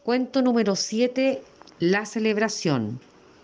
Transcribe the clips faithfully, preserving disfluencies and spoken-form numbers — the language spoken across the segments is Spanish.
Cuento número siete, la celebración.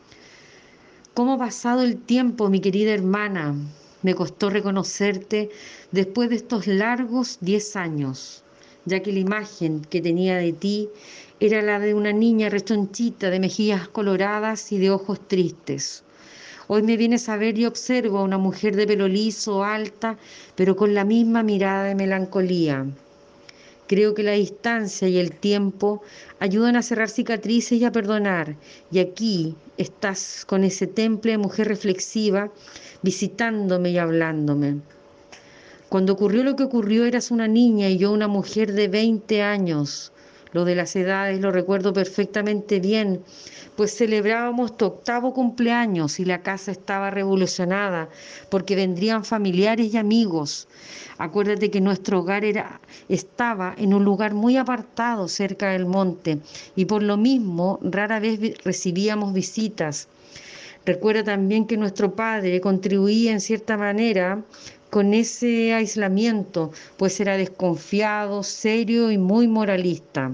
¿Cómo ha pasado el tiempo, mi querida hermana? Me costó reconocerte después de estos largos diez años, ya que la imagen que tenía de ti era la de una niña rechonchita, de mejillas coloradas y de ojos tristes. Hoy me vienes a ver y observo a una mujer de pelo liso, alta, pero con la misma mirada de melancolía. Creo que la distancia y el tiempo ayudan a cerrar cicatrices y a perdonar. Y aquí estás con ese temple de mujer reflexiva, visitándome y hablándome. Cuando ocurrió lo que ocurrió eras una niña y yo una mujer de veinte años. Lo de las edades lo recuerdo perfectamente bien, pues celebrábamos tu octavo cumpleaños y la casa estaba revolucionada porque vendrían familiares y amigos. Acuérdate que nuestro hogar era, estaba en un lugar muy apartado cerca del monte y por lo mismo rara vez vi- recibíamos visitas. Recuerda también que nuestro padre contribuía en cierta manera con ese aislamiento, pues era desconfiado, serio y muy moralista.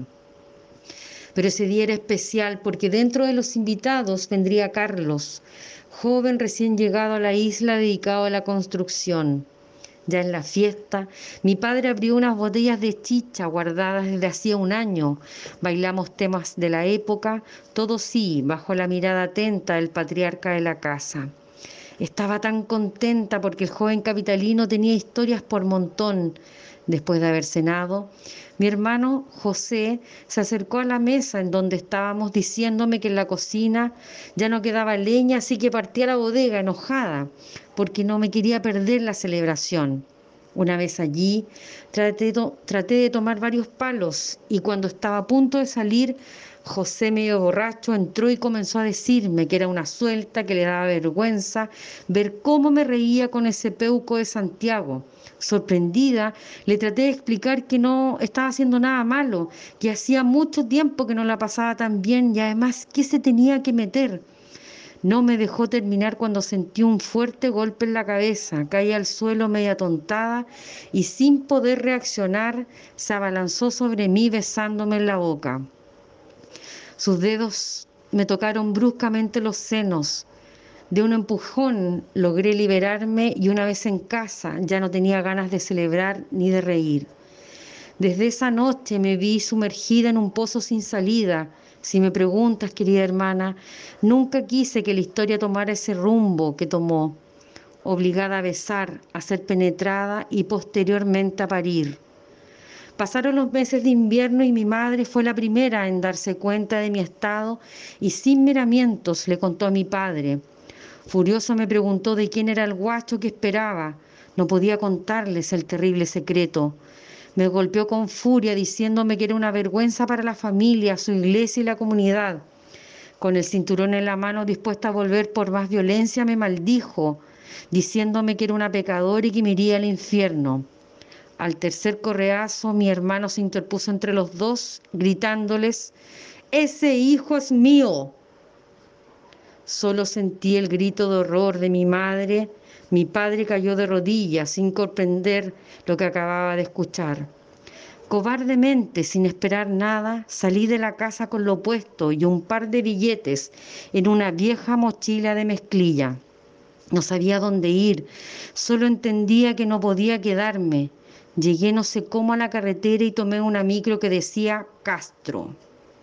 Pero ese día era especial porque dentro de los invitados vendría Carlos, joven recién llegado a la isla dedicado a la construcción. Ya en la fiesta, mi padre abrió unas botellas de chicha guardadas desde hacía un año. Bailamos temas de la época, todo sí, bajo la mirada atenta del patriarca de la casa. Estaba tan contenta porque el joven capitalino tenía historias por montón. Después de haber cenado, mi hermano José se acercó a la mesa en donde estábamos diciéndome que en la cocina ya no quedaba leña, así que partí a la bodega enojada porque no me quería perder la celebración. Una vez allí, traté, to- traté de tomar varios palos y cuando estaba a punto de salir, José, medio borracho, entró y comenzó a decirme que era una suelta, que le daba vergüenza ver cómo me reía con ese peuco de Santiago. Sorprendida, le traté de explicar que no estaba haciendo nada malo, que hacía mucho tiempo que no la pasaba tan bien y además que se tenía que meter. No me dejó terminar cuando sentí un fuerte golpe en la cabeza, caí al suelo media tontada y sin poder reaccionar se abalanzó sobre mí besándome en la boca. Sus dedos me tocaron bruscamente los senos. De un empujón logré liberarme y una vez en casa ya no tenía ganas de celebrar ni de reír. Desde esa noche me vi sumergida en un pozo sin salida. Si me preguntas, querida hermana, nunca quise que la historia tomara ese rumbo que tomó, obligada a besar, a ser penetrada y posteriormente a parir. Pasaron los meses de invierno y mi madre fue la primera en darse cuenta de mi estado y sin miramientos le contó a mi padre. Furioso me preguntó de quién era el guacho que esperaba. No podía contarles el terrible secreto. Me golpeó con furia diciéndome que era una vergüenza para la familia, su iglesia y la comunidad. Con el cinturón en la mano dispuesta a volver por más violencia me maldijo, diciéndome que era una pecadora y que me iría al infierno. Al tercer correazo mi hermano se interpuso entre los dos, gritándoles: «¡Ese hijo es mío!». Solo sentí el grito de horror de mi madre. Mi padre cayó de rodillas sin comprender lo que acababa de escuchar. Cobardemente, sin esperar nada, salí de la casa con lo puesto y un par de billetes en una vieja mochila de mezclilla. No sabía dónde ir, solo entendía que no podía quedarme. Llegué no sé cómo a la carretera y tomé una micro que decía Castro.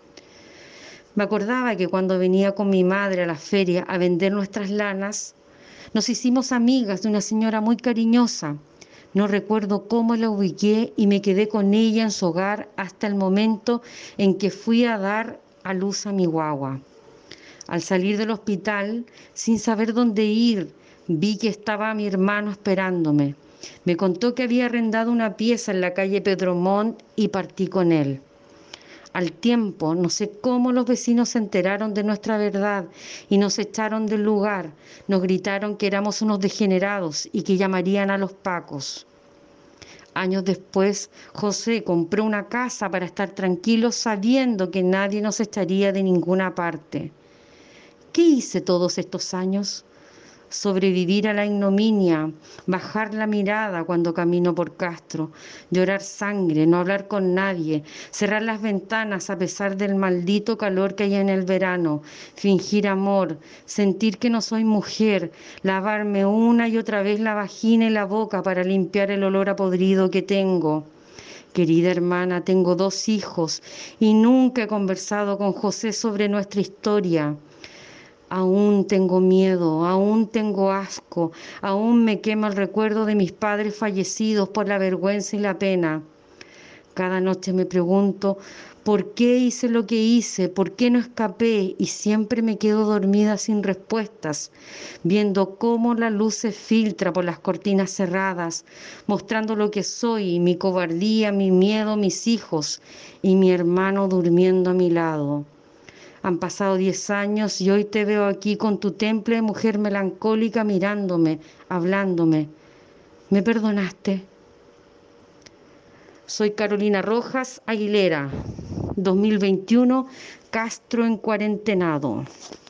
Me acordaba que cuando venía con mi madre a la feria a vender nuestras lanas, nos hicimos amigas de una señora muy cariñosa. No recuerdo cómo la ubiqué y me quedé con ella en su hogar hasta el momento en que fui a dar a luz a mi guagua. Al salir del hospital, sin saber dónde ir, vi que estaba mi hermano esperándome. Me contó que había arrendado una pieza en la calle Pedro Montt y partí con él. Al tiempo, no sé cómo los vecinos se enteraron de nuestra verdad y nos echaron del lugar. Nos gritaron que éramos unos degenerados y que llamarían a los pacos. Años después, José compró una casa para estar tranquilo sabiendo que nadie nos echaría de ninguna parte. ¿Qué hice todos estos años? sobrevivir a la ignominia, bajar la mirada cuando camino por Castro, llorar sangre, no hablar con nadie, cerrar las ventanas a pesar del maldito calor que hay en el verano, fingir amor, sentir que no soy mujer, lavarme una y otra vez la vagina y la boca para limpiar el olor a podrido que tengo. Querida hermana, tengo dos hijos y nunca he conversado con José sobre nuestra historia. Aún tengo miedo, aún tengo asco, aún me quema el recuerdo de mis padres fallecidos por la vergüenza y la pena. Cada noche me pregunto, ¿por qué hice lo que hice? ¿Por qué no escapé? Y siempre me quedo dormida sin respuestas, viendo cómo la luz se filtra por las cortinas cerradas, mostrando lo que soy, mi cobardía, mi miedo, mis hijos y mi hermano durmiendo a mi lado. Han pasado diez años y hoy te veo aquí con tu temple de mujer melancólica mirándome, hablándome. ¿Me perdonaste? Soy Carolina Rojas Aguilera, dos mil veintiuno, Castro en cuarentenado.